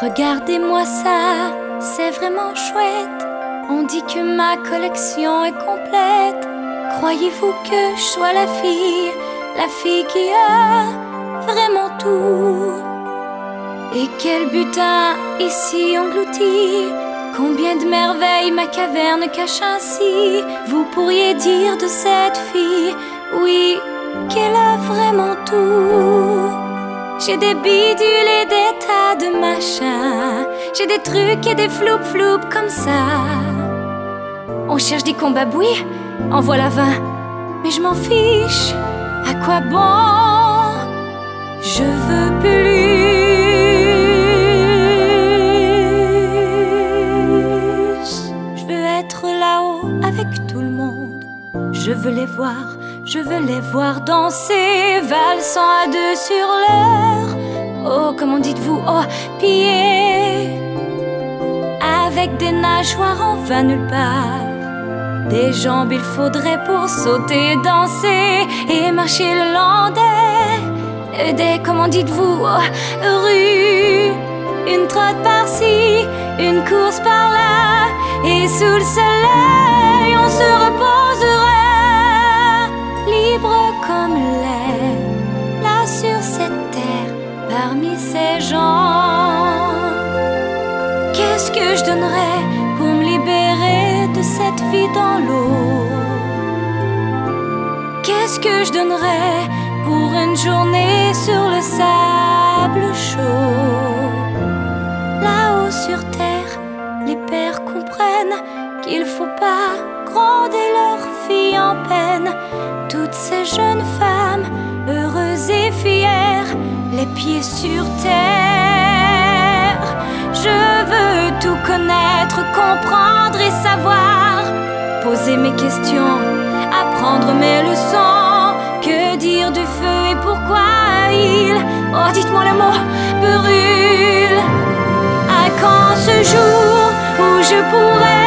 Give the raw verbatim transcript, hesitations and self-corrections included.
Regardez-moi ça, c'est vraiment chouette. On dit que ma collection est complète. Croyez-vous que je sois la fille, la fille qui a vraiment tout? Et quel butin ici englouti, combien de merveilles ma caverne cache ainsi. Vous pourriez dire de cette fille, oui, qu'elle a vraiment tout. J'ai des bidules et des tas de machins, j'ai des trucs et des floup-floup comme ça. On cherche des combabouis, en voilà vingt, mais je m'en fiche, à quoi bon? Je veux plus. Je veux être là-haut avec tout le monde. Je veux les voir, je veux les voir danser, valsant à deux sur l'heure. Oh, comment dites-vous, oh, piller, avec des nageoires en vain nulle part. Des jambes il faudrait pour sauter, danser et marcher le long des, des comment dites-vous, oh, rues. Une trotte par-ci, une course par-là, et sous le soleil on se reposera, libre comme l'air, là sur cette terre, parmi ces gens. Qu'est-ce que je donnerais pour me libérer de cette vie dans l'eau? Qu'est-ce que je donnerais pour une journée sur le sable chaud? Là-haut sur terre, les pères comprennent qu'il faut pas gronder leurs filles en peine. Toutes ces jeunes femmes, heureuses et fières, les pieds sur terre. Je veux tout connaître, comprendre et savoir, poser mes questions, apprendre mes leçons. Que dire du feu et pourquoi il, oh dites-moi le mot, brûle? À quand ce jour où je pourrai